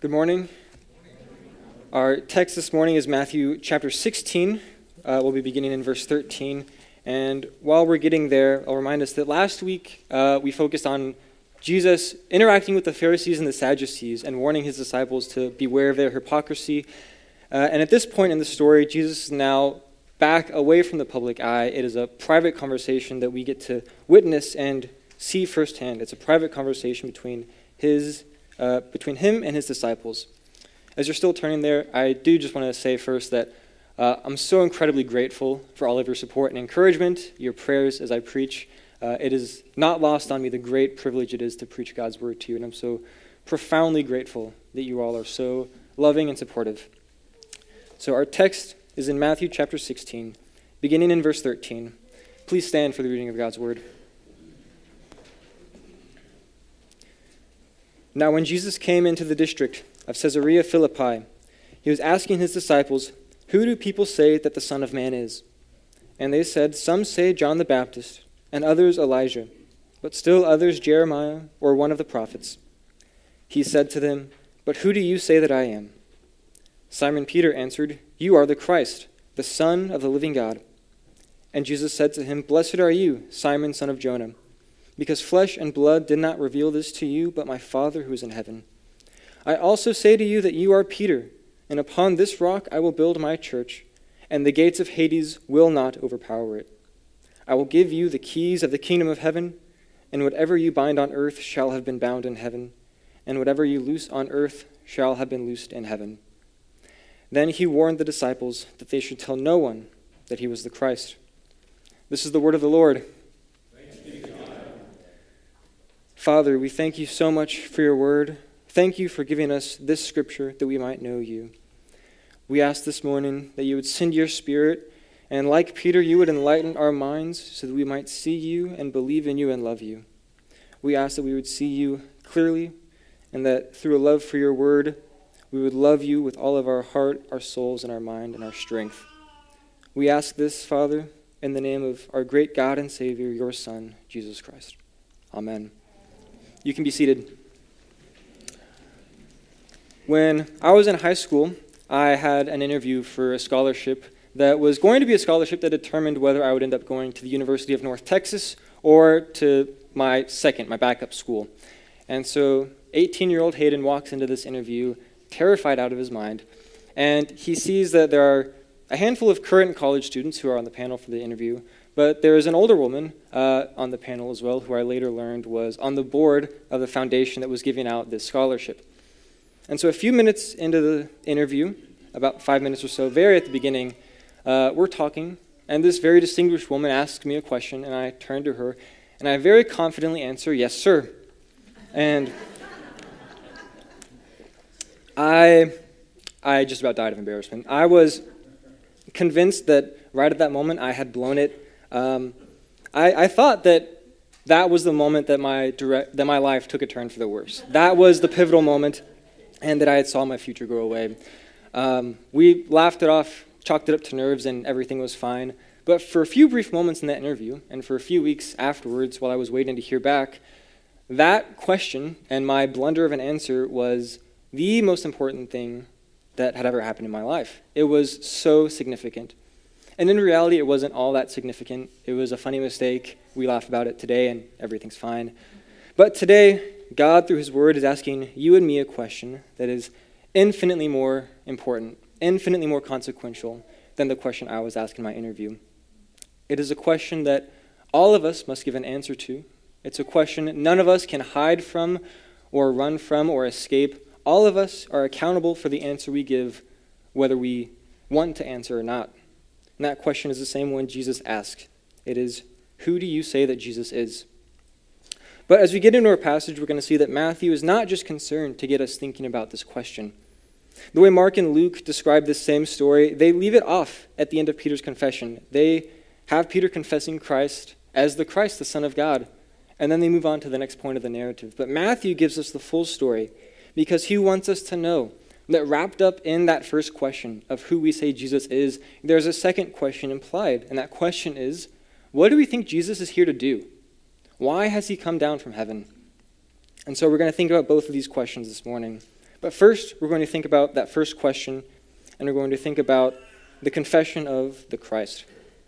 Good morning. Our text this morning is Matthew chapter 16. We'll be beginning in verse 13. And while we're getting there, I'll remind us that last week we focused on Jesus interacting with the Pharisees and the Sadducees and warning his disciples to beware of their hypocrisy. And at this point in the story, Jesus is now back away from the public eye. It is a private conversation that we get to witness and see firsthand. It's a private conversation between him and his disciples. As you're still turning there, I do just want to say first that I'm so incredibly grateful for all of your support and encouragement, your prayers as I preach. It is not lost on me the great privilege it is to preach God's word to you, and I'm so profoundly grateful that you all are so loving and supportive. So our text is in Matthew chapter 16, beginning in verse 13. Please stand for the reading of God's word. Now when Jesus came into the district of Caesarea Philippi, he was asking his disciples, "Who do people say that the Son of Man is?" And they said, "Some say John the Baptist, and others Elijah, but still others Jeremiah or one of the prophets." He said to them, "But who do you say that I am?" Simon Peter answered, "You are the Christ, the Son of the living God." And Jesus said to him, "Blessed are you, Simon, son of Jonah, because flesh and blood did not reveal this to you, but my Father who is in heaven. I also say to you that you are Peter, and upon this rock I will build my church, and the gates of Hades will not overpower it. I will give you the keys of the kingdom of heaven, and whatever you bind on earth shall have been bound in heaven, and whatever you loose on earth shall have been loosed in heaven." Then he warned the disciples that they should tell no one that he was the Christ. This is the word of the Lord. Father, we thank you so much for your word. Thank you for giving us this scripture that we might know you. We ask this morning that you would send your Spirit, and like Peter, you would enlighten our minds so that we might see you and believe in you and love you. We ask that we would see you clearly, and that through a love for your word, we would love you with all of our heart, our souls, and our mind, and our strength. We ask this, Father, in the name of our great God and Savior, your Son, Jesus Christ. Amen. You can be seated. When I was in high school, I had an interview for a scholarship that was going to be a scholarship that determined whether I would end up going to the University of North Texas or to my backup school. And so 18-year-old Hayden walks into this interview terrified out of his mind, and he sees that there are a handful of current college students who are on the panel for the interview, but there is an older woman on the panel as well, who I later learned was on the board of the foundation that was giving out this scholarship. And so a few minutes into the interview, about 5 minutes or so, very at the beginning, we're talking, and this very distinguished woman asks me a question, and I turn to her, and I very confidently answer, "Yes, sir." And I just about died of embarrassment. I was convinced that right at that moment I had blown it. I thought that was the moment that my life took a turn for the worse. That was the pivotal moment, and that I had saw my future go away. We laughed it off, chalked it up to nerves, and everything was fine. But for a few brief moments in that interview, and for a few weeks afterwards while I was waiting to hear back, that question and my blunder of an answer was the most important thing that had ever happened in my life. It was so significant. And in reality, it wasn't all that significant. It was a funny mistake. We laugh about it today, and everything's fine. But today, God, through his word, is asking you and me a question that is infinitely more important, infinitely more consequential than the question I was asked in my interview. It is a question that all of us must give an answer to. It's a question none of us can hide from or run from or escape. All of us are accountable for the answer we give, whether we want to answer or not. And that question is the same one Jesus asked. It is, who do you say that Jesus is? But as we get into our passage, we're going to see that Matthew is not just concerned to get us thinking about this question. The way Mark and Luke describe this same story, they leave it off at the end of Peter's confession. They have Peter confessing Christ as the Christ, the Son of God, and then they move on to the next point of the narrative. But Matthew gives us the full story because he wants us to know that wrapped up in that first question of who we say Jesus is, there's a second question implied, and that question is, what do we think Jesus is here to do? Why has he come down from heaven? And so we're going to think about both of these questions this morning. But first, we're going to think about that first question, and we're going to think about the confession of the Christ.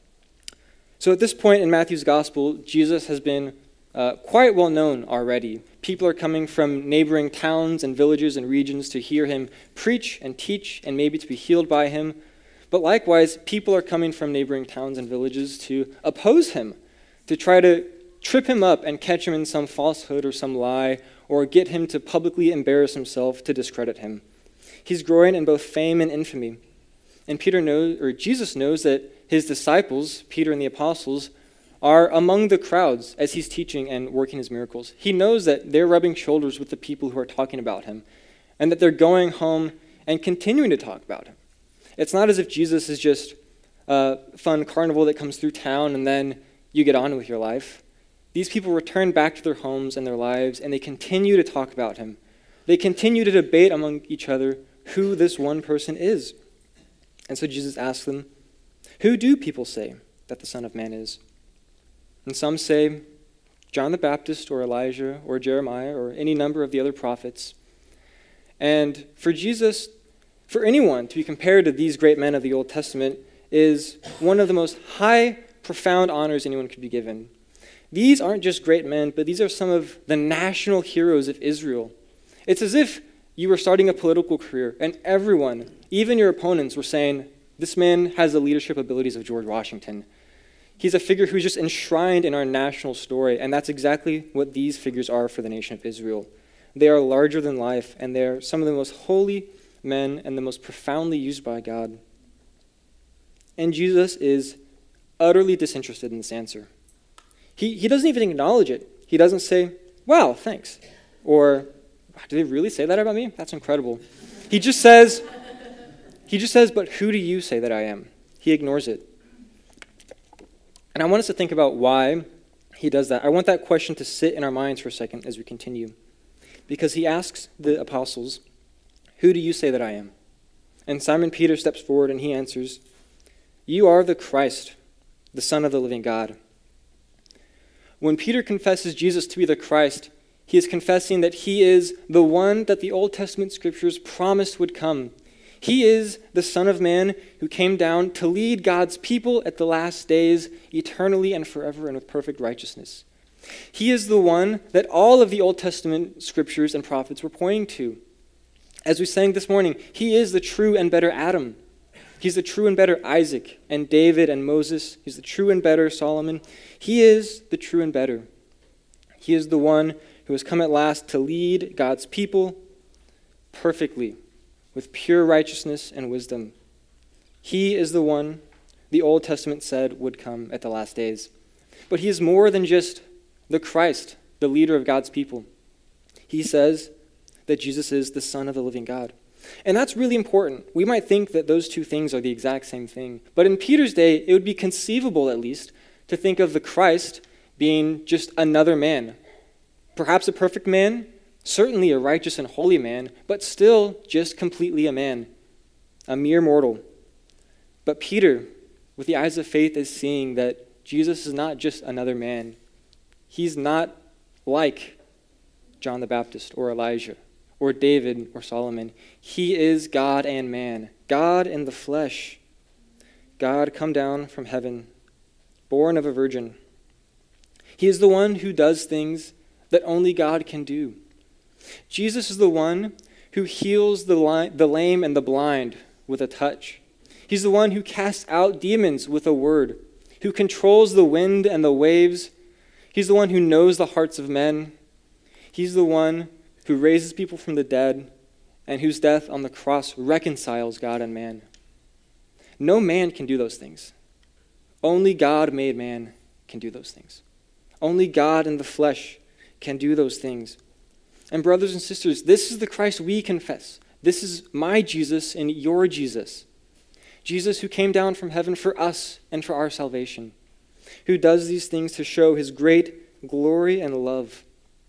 So at this point in Matthew's gospel, Jesus has been quite well known already. People are coming from neighboring towns and villages and regions to hear him preach and teach and maybe to be healed by him. But likewise, people are coming from neighboring towns and villages to oppose him, to try to trip him up and catch him in some falsehood or some lie, or get him to publicly embarrass himself to discredit him. He's growing in both fame and infamy. And Jesus knows that his disciples, Peter and the apostles, are among the crowds as he's teaching and working his miracles. He knows that they're rubbing shoulders with the people who are talking about him, and that they're going home and continuing to talk about him. It's not as if Jesus is just a fun carnival that comes through town and then you get on with your life. These people return back to their homes and their lives, and they continue to talk about him. They continue to debate among each other who this one person is. And so Jesus asks them, "Who do people say that the Son of Man is?" And some say John the Baptist or Elijah or Jeremiah or any number of the other prophets. And for Jesus, for anyone to be compared to these great men of the Old Testament is one of the most high, profound honors anyone could be given. These aren't just great men, but these are some of the national heroes of Israel. It's as if you were starting a political career and everyone, even your opponents, were saying, this man has the leadership abilities of George Washington. He's a figure who's just enshrined in our national story, and that's exactly what these figures are for the nation of Israel. They are larger than life, and they're some of the most holy men and the most profoundly used by God. And Jesus is utterly disinterested in this answer. He doesn't even acknowledge it. He doesn't say, wow, thanks. Or, did they really say that about me? That's incredible. He just says, but who do you say that I am? He ignores it. And I want us to think about why he does that. I want that question to sit in our minds for a second as we continue. Because he asks the apostles, who do you say that I am? And Simon Peter steps forward and he answers, you are the Christ, the Son of the living God. When Peter confesses Jesus to be the Christ, he is confessing that he is the one that the Old Testament scriptures promised would come. He is the Son of Man who came down to lead God's people at the last days eternally and forever and with perfect righteousness. He is the one that all of the Old Testament scriptures and prophets were pointing to. As we sang this morning, he is the true and better Adam. He's the true and better Isaac and David and Moses. He's the true and better Solomon. He is the true and better. He is the one who has come at last to lead God's people perfectly with pure righteousness and wisdom. He is the one the Old Testament said would come at the last days. But he is more than just the Christ, the leader of God's people. He says that Jesus is the Son of the living God. And that's really important. We might think that those two things are the exact same thing. But in Peter's day, it would be conceivable, at least, to think of the Christ being just another man. Perhaps a perfect man, certainly a righteous and holy man, but still just completely a man, a mere mortal. But Peter, with the eyes of faith, is seeing that Jesus is not just another man. He's not like John the Baptist or Elijah or David or Solomon. He is God and man, God in the flesh. God come down from heaven, born of a virgin. He is the one who does things that only God can do. Jesus is the one who heals the lame and the blind with a touch. He's the one who casts out demons with a word, who controls the wind and the waves. He's the one who knows the hearts of men. He's the one who raises people from the dead and whose death on the cross reconciles God and man. No man can do those things. Only God made man can do those things. Only God in the flesh can do those things. And brothers and sisters, this is the Christ we confess. This is my Jesus and your Jesus. Jesus who came down from heaven for us and for our salvation, who does these things to show his great glory and love.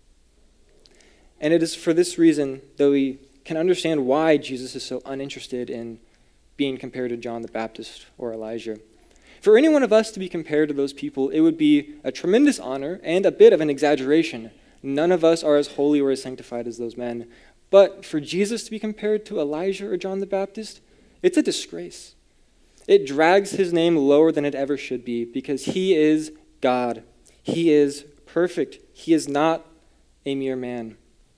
And it is for this reason that we can understand why Jesus is so uninterested in being compared to John the Baptist or Elijah. For any one of us to be compared to those people, it would be a tremendous honor and a bit of an exaggeration. None of us are as holy or as sanctified as those men. But for Jesus to be compared to Elijah or John the Baptist, it's a disgrace. It drags his name lower than it ever should be because he is God. He is perfect. He is not a mere man.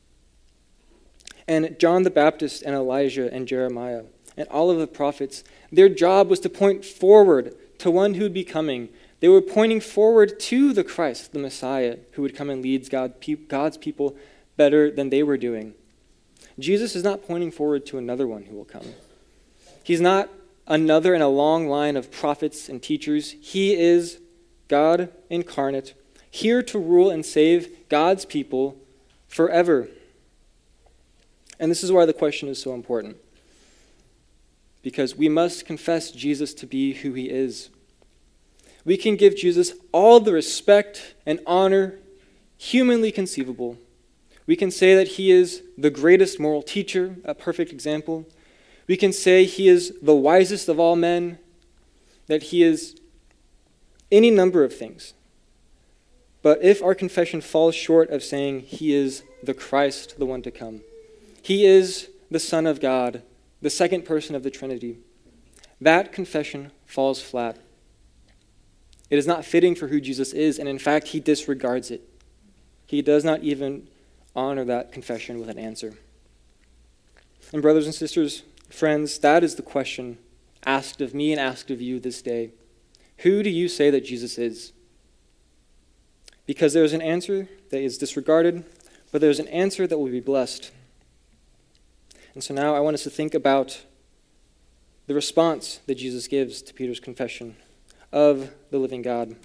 And John the Baptist and Elijah and Jeremiah and all of the prophets, their job was to point forward to one who would be coming. They were pointing forward to the Christ, the Messiah, who would come and lead God's people better than they were doing. Jesus is not pointing forward to another one who will come. He's not another in a long line of prophets and teachers. He is God incarnate, here to rule and save God's people forever. And this is why the question is so important. Because we must confess Jesus to be who he is. We can give Jesus all the respect and honor humanly conceivable. We can say that he is the greatest moral teacher, a perfect example. We can say he is the wisest of all men, that he is any number of things. But if our confession falls short of saying he is the Christ, the one to come, he is the Son of God, the second person of the Trinity, that confession falls flat. It is not fitting for who Jesus is, and in fact, he disregards it. He does not even honor that confession with an answer. And brothers and sisters, friends, that is the question asked of me and asked of you this day. Who do you say that Jesus is? Because there is an answer that is disregarded, but there is an answer that will be blessed. And so now I want us to think about the response that Jesus gives to Peter's confession of the living God.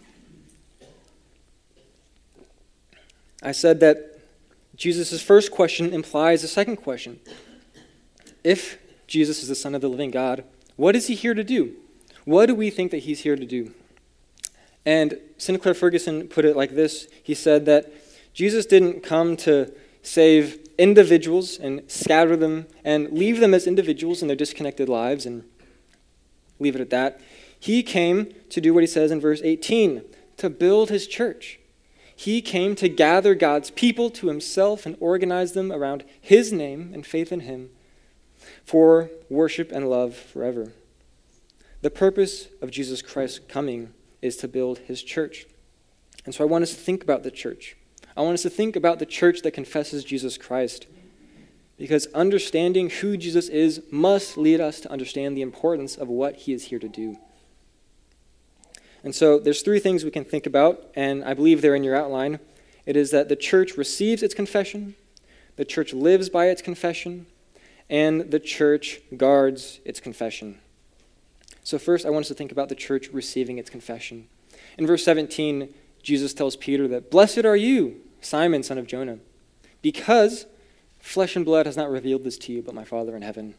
I said that Jesus' first question implies a second question. If Jesus is the Son of the living God, what is he here to do? What do we think that he's here to do? And Sinclair Ferguson put it like this. He said that Jesus didn't come to save individuals and scatter them and leave them as individuals in their disconnected lives and leave it at that. He came to do what he says in verse 18, to build his church. He came to gather God's people to himself and organize them around his name and faith in him for worship and love forever. The purpose of Jesus Christ's coming is to build his church. And so I want us to think about the church. I want us to think about the church that confesses Jesus Christ, because understanding who Jesus is must lead us to understand the importance of what he is here to do. And so there's three things we can think about, and I believe they're in your outline. It is that the church receives its confession, the church lives by its confession, and the church guards its confession. So first, I want us to think about the church receiving its confession. In verse 17, Jesus tells Peter that, "Blessed are you, Simon, son of Jonah, because flesh and blood has not revealed this to you, but my Father in heaven."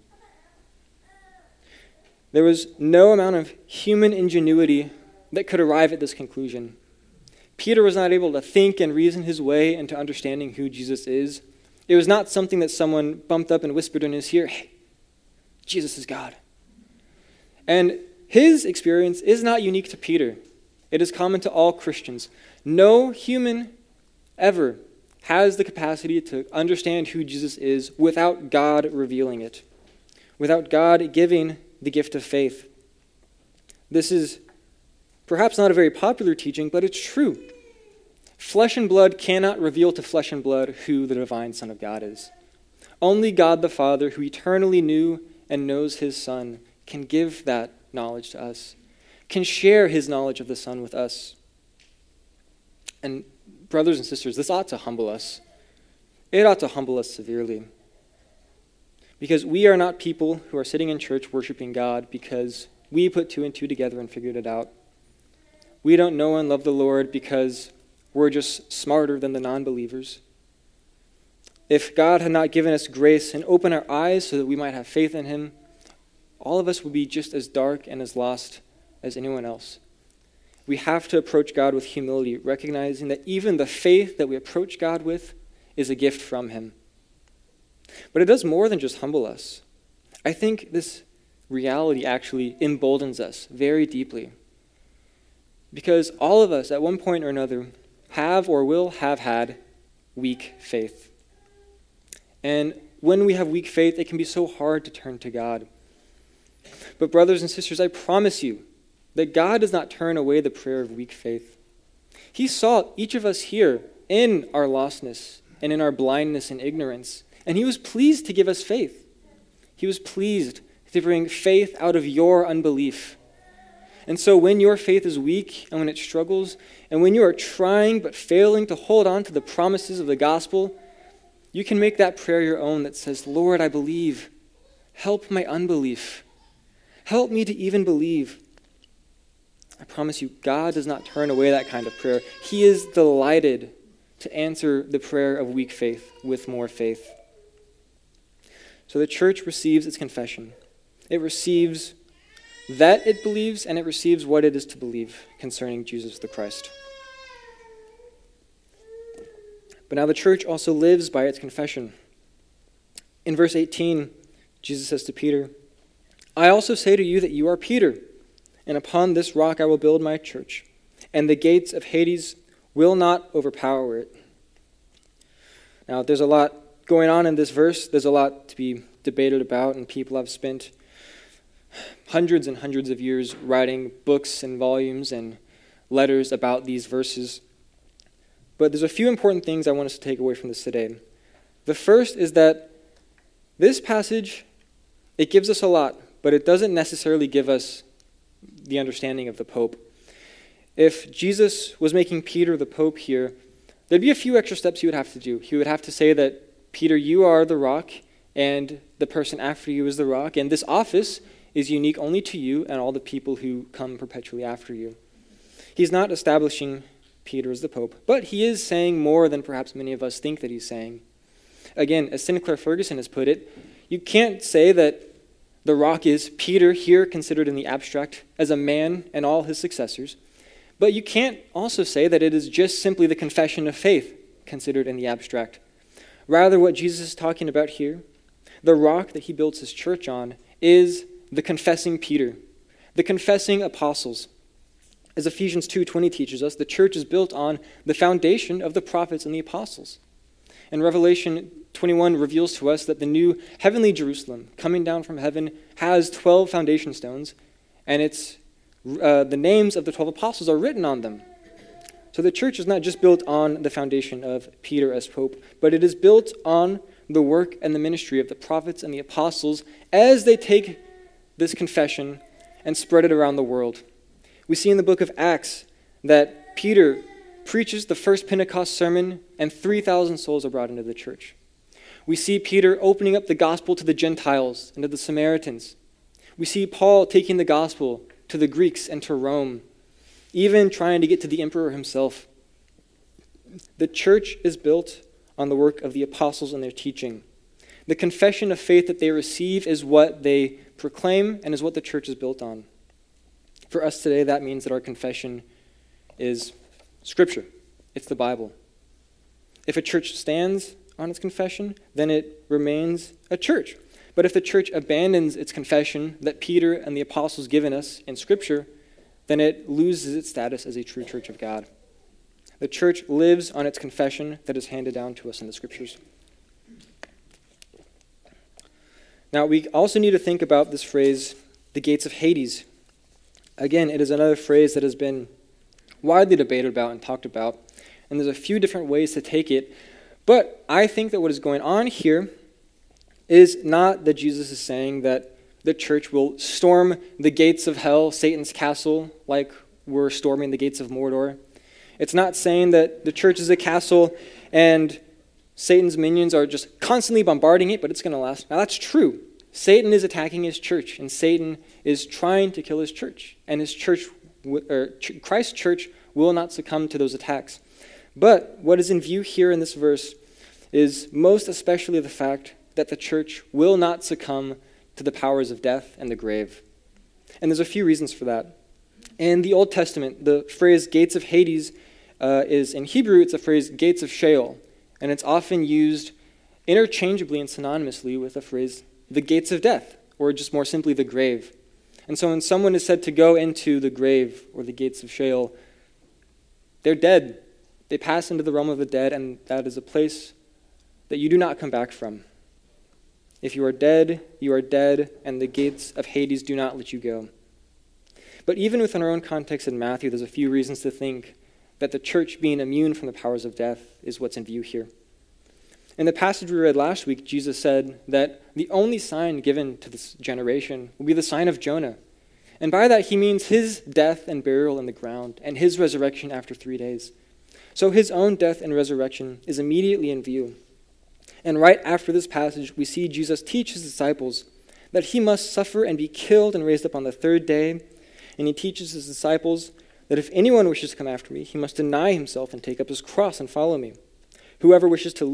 There was no amount of human ingenuity that could arrive at this conclusion. Peter was not able to think and reason his way into understanding who Jesus is. It was not something that someone bumped up and whispered in his ear, "Hey, Jesus is God." And his experience is not unique to Peter. It is common to all Christians. No human ever has the capacity to understand who Jesus is without God revealing it, without God giving the gift of faith. This is perhaps not a very popular teaching, but it's true. Flesh and blood cannot reveal to flesh and blood who the divine Son of God is. Only God the Father, who eternally knew and knows his Son, can give that knowledge to us, can share his knowledge of the Son with us. And brothers and sisters, this ought to humble us. It ought to humble us severely. Because we are not people who are sitting in church worshiping God because we put two and two together and figured it out. We don't know and love the Lord because we're just smarter than the non-believers. If God had not given us grace and opened our eyes so that we might have faith in him, all of us would be just as dark and as lost as anyone else. We have to approach God with humility, recognizing that even the faith that we approach God with is a gift from him. But it does more than just humble us. I think this reality actually emboldens us very deeply. Because all of us, at one point or another, have or will have had weak faith. And when we have weak faith, it can be so hard to turn to God. But brothers and sisters, I promise you that God does not turn away the prayer of weak faith. He saw each of us here in our lostness and in our blindness and ignorance, and he was pleased to give us faith. He was pleased to bring faith out of your unbelief. And so when your faith is weak and when it struggles, and when you are trying but failing to hold on to the promises of the gospel, you can make that prayer your own that says, Lord, I believe. Help my unbelief. Help me to even believe. I promise you, God does not turn away that kind of prayer. He is delighted to answer the prayer of weak faith with more faith. So the church receives its confession. It receives that it believes, and it receives what it is to believe concerning Jesus the Christ. But now the church also lives by its confession. In verse 18, Jesus says to Peter, I also say to you that you are Peter, and upon this rock I will build my church, and the gates of Hades will not overpower it. Now, there's a lot going on in this verse. There's a lot to be debated about, and people have spent hundreds and hundreds of years writing books and volumes and letters about these verses. But there's a few important things I want us to take away from this today. The first is that this passage, it gives us a lot, but it doesn't necessarily give us the understanding of the Pope. If Jesus was making Peter the Pope here, there'd be a few extra steps he would have to do. He would have to say that, Peter, you are the rock, and the person after you is the rock, and this office is unique only to you and all the people who come perpetually after you. He's not establishing Peter as the Pope, but he is saying more than perhaps many of us think that he's saying. Again, as Sinclair Ferguson has put it, you can't say that the rock is Peter here considered in the abstract as a man and all his successors, but you can't also say that it is just simply the confession of faith considered in the abstract. Rather, what Jesus is talking about here, the rock that he builds his church on, is the confessing Peter, the confessing apostles. As Ephesians 2:20 teaches us, the church is built on the foundation of the prophets and the apostles. And Revelation 21 reveals to us that the new heavenly Jerusalem coming down from heaven has 12 foundation stones, and it's the names of the 12 apostles are written on them. So the church is not just built on the foundation of Peter as Pope, but it is built on the work and the ministry of the prophets and the apostles as they take this confession and spread it around the world. We see in the book of Acts that Peter preaches the first Pentecost sermon and 3,000 souls are brought into the church. We see Peter opening up the gospel to the Gentiles and to the Samaritans. We see Paul taking the gospel to the Greeks and to Rome, even trying to get to the emperor himself. The church is built on the work of the apostles and their teaching. The confession of faith that they receive is what they proclaim and is what the church is built on. For us today, that means that our confession is Scripture. It's the Bible. If a church stands on its confession, then it remains a church. But if the church abandons its confession that Peter and the apostles given us in Scripture, then it loses its status as a true church of God. The church lives on its confession that is handed down to us in the Scriptures. Now, we also need to think about this phrase, the gates of Hades. Again, it is another phrase that has been widely debated about and talked about, and there's a few different ways to take it. But I think that what is going on here is not that Jesus is saying that the church will storm the gates of hell, Satan's castle, like we're storming the gates of Mordor. It's not saying that the church is a castle and Satan's minions are just constantly bombarding it, but it's going to last. Now, that's true. Satan is attacking his church, and Satan is trying to kill his church. And his church, Christ's church, will not succumb to those attacks. But what is in view here in this verse is most especially the fact that the church will not succumb to the powers of death and the grave. And there's a few reasons for that. In the Old Testament, the phrase gates of Hades is, in Hebrew, it's the phrase gates of Sheol. And it's often used interchangeably and synonymously with the phrase the gates of death, or just more simply the grave. And so when someone is said to go into the grave or the gates of Sheol, they're dead. They pass into the realm of the dead, and that is a place that you do not come back from. If you are dead, and the gates of Hades do not let you go. But even within our own context in Matthew, there's a few reasons to think that the church being immune from the powers of death is what's in view here. In the passage we read last week, Jesus said that the only sign given to this generation will be the sign of Jonah. And by that he means his death and burial in the ground and his resurrection after 3 days. So his own death and resurrection is immediately in view. And right after this passage, we see Jesus teach his disciples that he must suffer and be killed and raised up on the 3rd day. And he teaches his disciples that if anyone wishes to come after me, he must deny himself and take up his cross and follow me. Whoever wishes to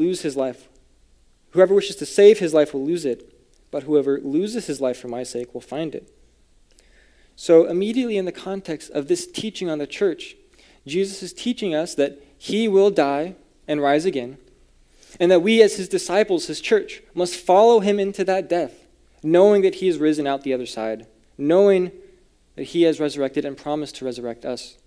save his life will lose it, but whoever loses his life for my sake will find it. So immediately in the context of this teaching on the church, Jesus is teaching us that he will die and rise again, and that we as his disciples, his church, must follow him into that death, knowing that he has risen out the other side, knowing that he has resurrected and promised to resurrect us.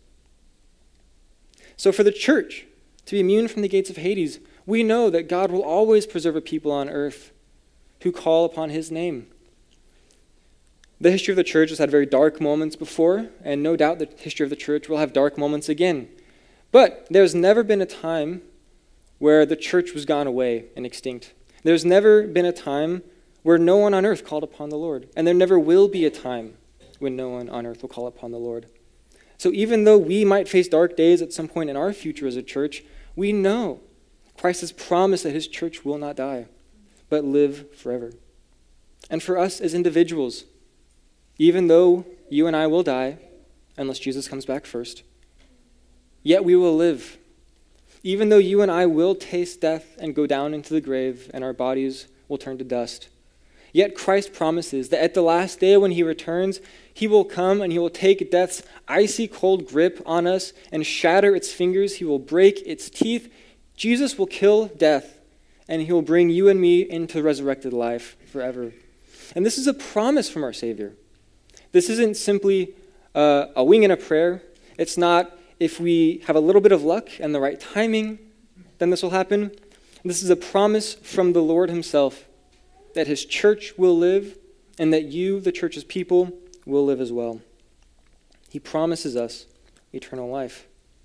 So for the church to be immune from the gates of Hades, we know that God will always preserve a people on earth who call upon his name. The history of the church has had very dark moments before, and no doubt the history of the church will have dark moments again. But there's never been a time where the church was gone away and extinct. There's never been a time where no one on earth called upon the Lord. And there never will be a time when no one on earth will call upon the Lord. So even though we might face dark days at some point in our future as a church, we know Christ has promised that his church will not die, but live forever. And for us as individuals, even though you and I will die, unless Jesus comes back first, yet we will live. Even though you and I will taste death and go down into the grave, and our bodies will turn to dust, yet Christ promises that at the last day when he returns, he will come and he will take death's icy cold grip on us and shatter its fingers. He will break its teeth. Jesus will kill death, and he will bring you and me into resurrected life forever. And this is a promise from our Savior. This isn't simply a wing and a prayer. It's not if we have a little bit of luck and the right timing, then this will happen. This is a promise from the Lord himself that his church will live and that you, the church's people, will live as well. He promises us eternal life.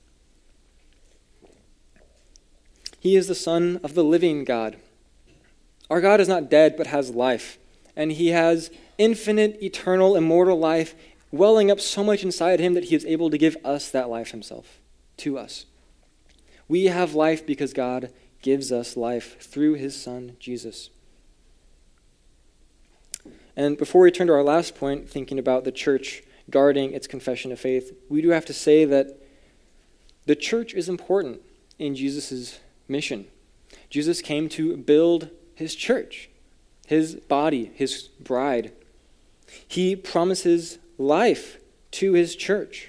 He is the Son of the living God. Our God is not dead but has life, and he has infinite, eternal, immortal life welling up so much inside him that he is able to give us that life himself, to us. We have life because God gives us life through his Son, Jesus. And before we turn to our last point, thinking about the church guarding its confession of faith, we do have to say that the church is important in Jesus' mission. Jesus came to build his church, his body, his bride. He promises life to his church.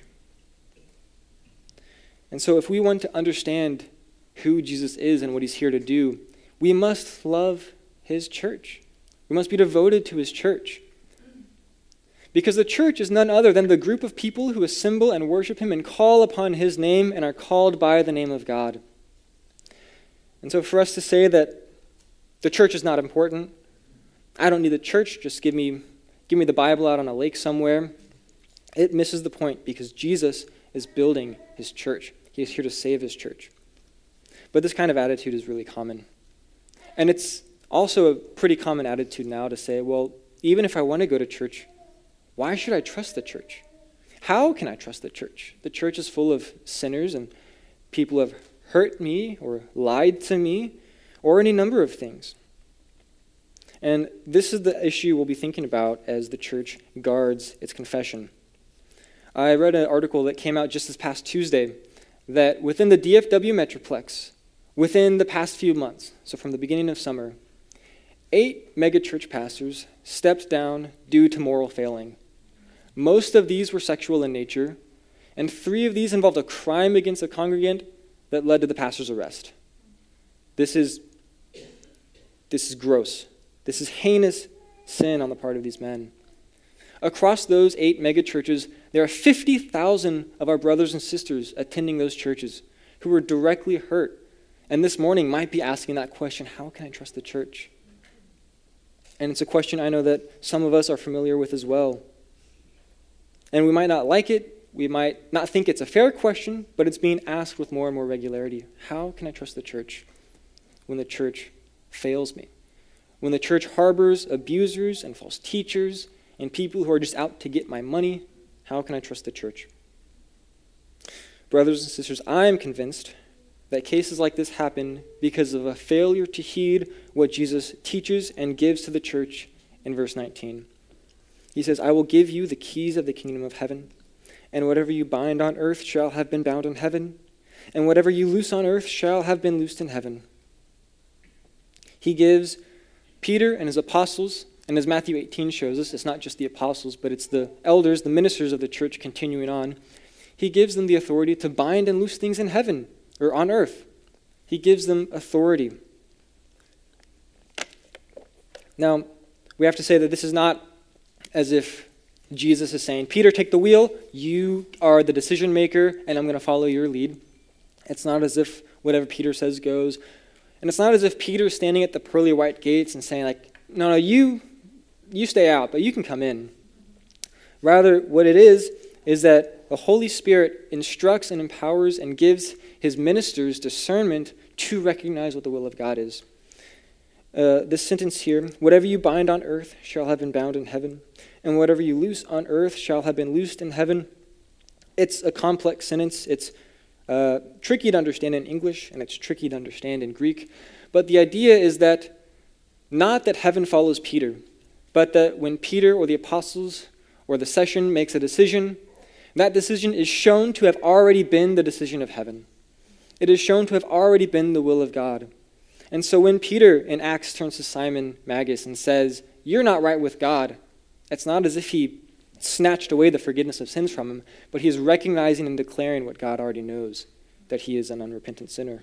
And so if we want to understand who Jesus is and what he's here to do, we must love his church. We must be devoted to his church. Because the church is none other than the group of people who assemble and worship him and call upon his name and are called by the name of God. And so for us to say that the church is not important, I don't need the church, just give me the Bible out on a lake somewhere, it misses the point because Jesus is building his church. He is here to save his church. But this kind of attitude is really common. And it's also a pretty common attitude now to say, well, even if I want to go to church, why should I trust the church? How can I trust the church? The church is full of sinners and people who have hurt me or lied to me or any number of things. And this is the issue we'll be thinking about as the church guards its confession. I read an article that came out just this past Tuesday that within the DFW Metroplex, within the past few months, so from the beginning of summer, 8 megachurch pastors stepped down due to moral failing. Most of these were sexual in nature, and 3 of these involved a crime against a congregant that led to the pastor's arrest. This is gross. This is heinous sin on the part of these men. Across those 8 megachurches, there are 50,000 of our brothers and sisters attending those churches who were directly hurt, and this morning might be asking that question, how can I trust the church? And it's a question I know that some of us are familiar with as well. And we might not like it. We might not think it's a fair question, but it's being asked with more and more regularity. How can I trust the church when the church fails me? When the church harbors abusers and false teachers and people who are just out to get my money, how can I trust the church? Brothers and sisters, I am convinced that cases like this happen because of a failure to heed what Jesus teaches and gives to the church in verse 19. He says, I will give you the keys of the kingdom of heaven, and whatever you bind on earth shall have been bound in heaven, and whatever you loose on earth shall have been loosed in heaven. He gives Peter and his apostles, and as Matthew 18 shows us, it's not just the apostles, but it's the elders, the ministers of the church continuing on. He gives them the authority to bind and loose things in heaven or on earth. He gives them authority. Now, we have to say that this is not as if Jesus is saying, Peter, take the wheel, you are the decision maker, and I'm going to follow your lead. It's not as if whatever Peter says goes. And it's not as if Peter's standing at the pearly white gates and saying, like, no, you stay out, but you can come in. Rather, what it is that the Holy Spirit instructs and empowers and gives his ministers discernment to recognize what the will of God is. This sentence here, whatever you bind on earth shall have been bound in heaven, and whatever you loose on earth shall have been loosed in heaven. It's a complex sentence. It's tricky to understand in English, and it's tricky to understand in Greek. But the idea is that not that heaven follows Peter, but that when Peter or the apostles or the session makes a decision, that decision is shown to have already been the decision of heaven. It is shown to have already been the will of God. And so when Peter in Acts turns to Simon Magus and says, you're not right with God, it's not as if he snatched away the forgiveness of sins from him, but he is recognizing and declaring what God already knows, that he is an unrepentant sinner.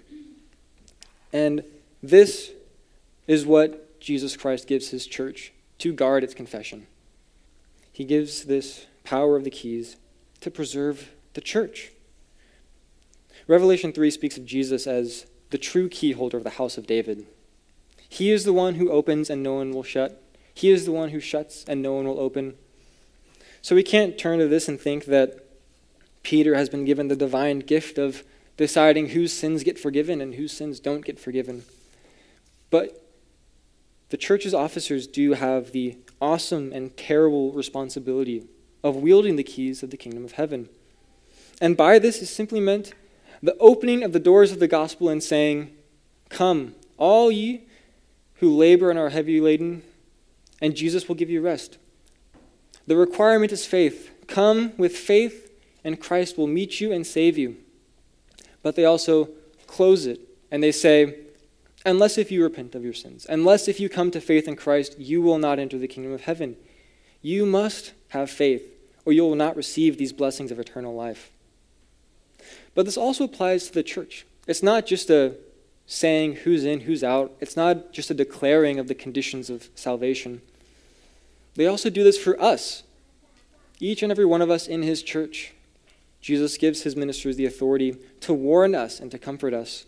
And this is what Jesus Christ gives his church to guard its confession. He gives this power of the keys to preserve the church. Revelation 3 speaks of Jesus as the true key holder of the house of David. He is the one who opens and no one will shut. He is the one who shuts and no one will open. So we can't turn to this and think that Peter has been given the divine gift of deciding whose sins get forgiven and whose sins don't get forgiven. But the church's officers do have the awesome and terrible responsibility of wielding the keys of the kingdom of heaven. And by this is simply meant the opening of the doors of the gospel and saying, come, all ye who labor and are heavy laden, and Jesus will give you rest. The requirement is faith. Come with faith, and Christ will meet you and save you. But they also close it, and they say, unless if you repent of your sins, unless if you come to faith in Christ, you will not enter the kingdom of heaven. You must have faith, or you will not receive these blessings of eternal life. But this also applies to the church. It's not just a saying who's in, who's out. It's not just a declaring of the conditions of salvation. They also do this for us, each and every one of us in his church. Jesus gives his ministers the authority to warn us and to comfort us.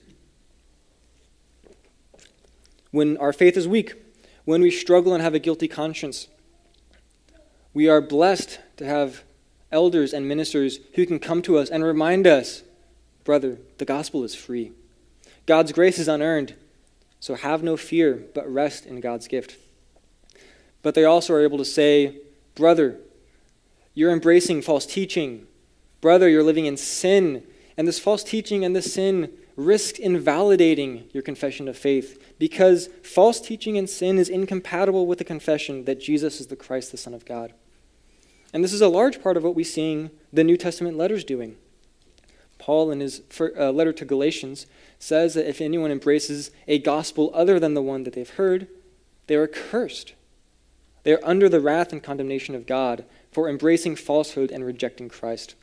When our faith is weak, when we struggle and have a guilty conscience, we are blessed to have elders and ministers who can come to us and remind us, brother, the gospel is free. God's grace is unearned, so have no fear, but rest in God's gift. But they also are able to say, brother, you're embracing false teaching. Brother, you're living in sin. And this false teaching and this sin risks invalidating your confession of faith because false teaching and sin is incompatible with the confession that Jesus is the Christ, the Son of God. And this is a large part of what we see the New Testament letters doing. Paul, in his letter to Galatians, says that if anyone embraces a gospel other than the one that they've heard, they are cursed. They are under the wrath and condemnation of God for embracing falsehood and rejecting Christ.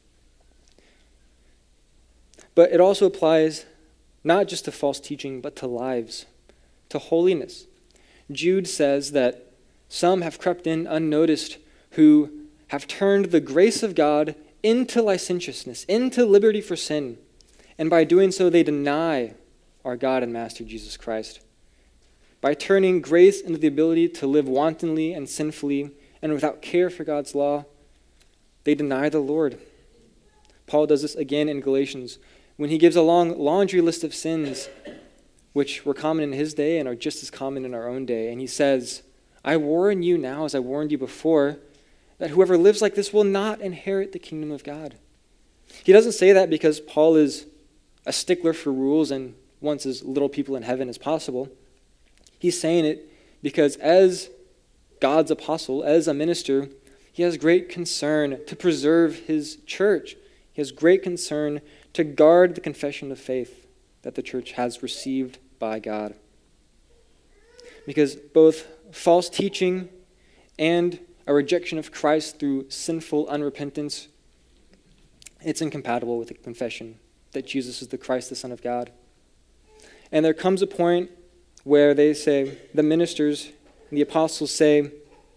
But it also applies not just to false teaching, but to lives, to holiness. Jude says that some have crept in unnoticed who have turned the grace of God into licentiousness, into liberty for sin. And by doing so, they deny our God and Master Jesus Christ. By turning grace into the ability to live wantonly and sinfully and without care for God's law, they deny the Lord. Paul does this again in Galatians when he gives a long laundry list of sins which were common in his day and are just as common in our own day. And he says, I warn you now, as I warned you before, that whoever lives like this will not inherit the kingdom of God. He doesn't say that because Paul is a stickler for rules and wants as little people in heaven as possible. He's saying it because as God's apostle, as a minister, he has great concern to preserve his church. He has great concern to guard the confession of faith that the church has received by God. Because both false teaching and a rejection of Christ through sinful unrepentance, it's incompatible with the confession that Jesus is the Christ, the Son of God. And there comes a point where they say, the ministers and the apostles say,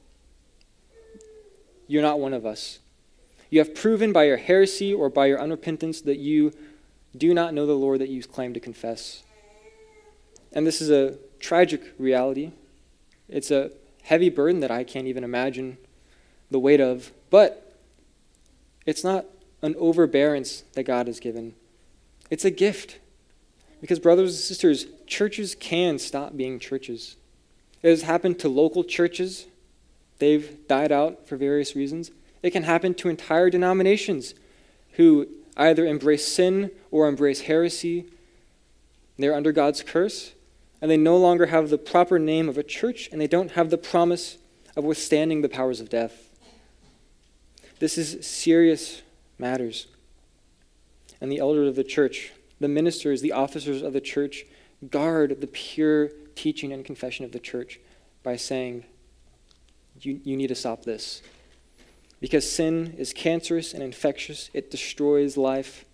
you're not one of us. You have proven by your heresy or by your unrepentance that you do not know the Lord that you claim to confess. And this is a tragic reality. It's a heavy burden that I can't even imagine the weight of. But it's not an overbearance that God has given. It's a gift. Because brothers and sisters, churches can stop being churches. It has happened to local churches. They've died out for various reasons. It can happen to entire denominations who either embrace sin or embrace heresy. They're under God's curse, and they no longer have the proper name of a church, and they don't have the promise of withstanding the powers of death. This is serious matters. And the elders of the church, the ministers, the officers of the church, guard the pure teaching and confession of the church by saying, you need to stop this. Because sin is cancerous and infectious. It destroys life.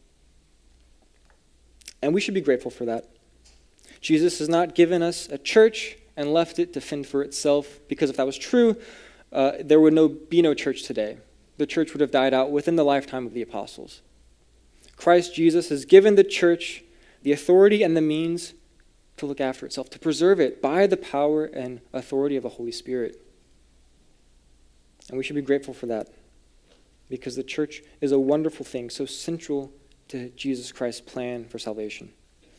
And we should be grateful for that. Jesus has not given us a church and left it to fend for itself, because if that was true, there would be no church today. The church would have died out within the lifetime of the apostles. Christ Jesus has given the church the authority and the means to look after itself, to preserve it by the power and authority of the Holy Spirit. And we should be grateful for that, because the church is a wonderful thing, so central to Jesus Christ's plan for salvation.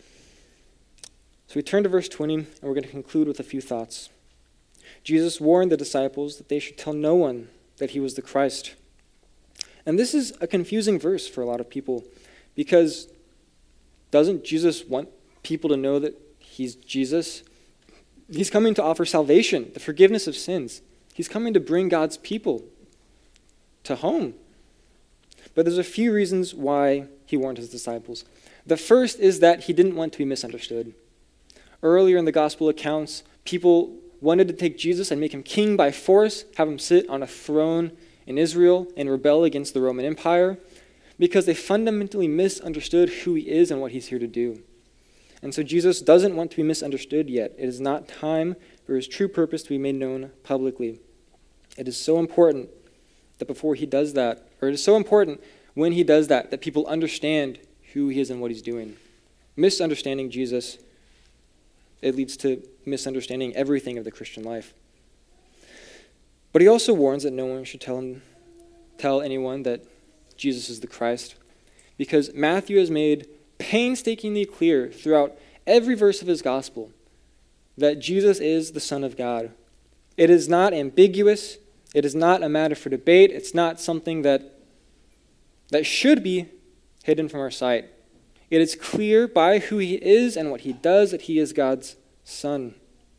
So we turn to verse 20, and we're going to conclude with a few thoughts. Jesus warned the disciples that they should tell no one that he was the Christ. And this is a confusing verse for a lot of people, because doesn't Jesus want people to know that he's Jesus? He's coming to offer salvation, the forgiveness of sins. He's coming to bring God's people to home. But there's a few reasons why he warned his disciples. The first is that he didn't want to be misunderstood. Earlier in the gospel accounts, people wanted to take Jesus and make him king by force, have him sit on a throne in Israel and rebel against the Roman Empire, because they fundamentally misunderstood who he is and what he's here to do. And so Jesus doesn't want to be misunderstood yet. It is not time for his true purpose to be made known publicly. It is so important that before he does that, or it is so important when he does that, that people understand who he is and what he's doing. Misunderstanding Jesus, it leads to misunderstanding everything of the Christian life. But he also warns that no one should tell anyone that Jesus is the Christ, because Matthew has made painstakingly clear throughout every verse of his gospel that Jesus is the Son of God. It is not ambiguous. It is not a matter for debate. It's not something that should be hidden from our sight. It is clear by who he is and what he does that he is God's Son.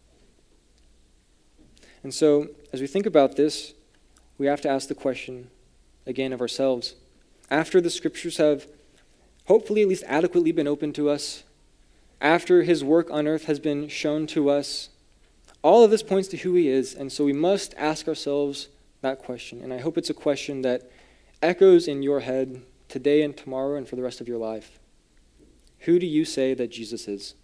And so, as we think about this, we have to ask the question again of ourselves. After the scriptures have hopefully at least adequately been opened to us, after his work on earth has been shown to us, all of this points to who he is, and so we must ask ourselves that question. And I hope it's a question that echoes in your head today and tomorrow and for the rest of your life. Who do you say that Jesus is?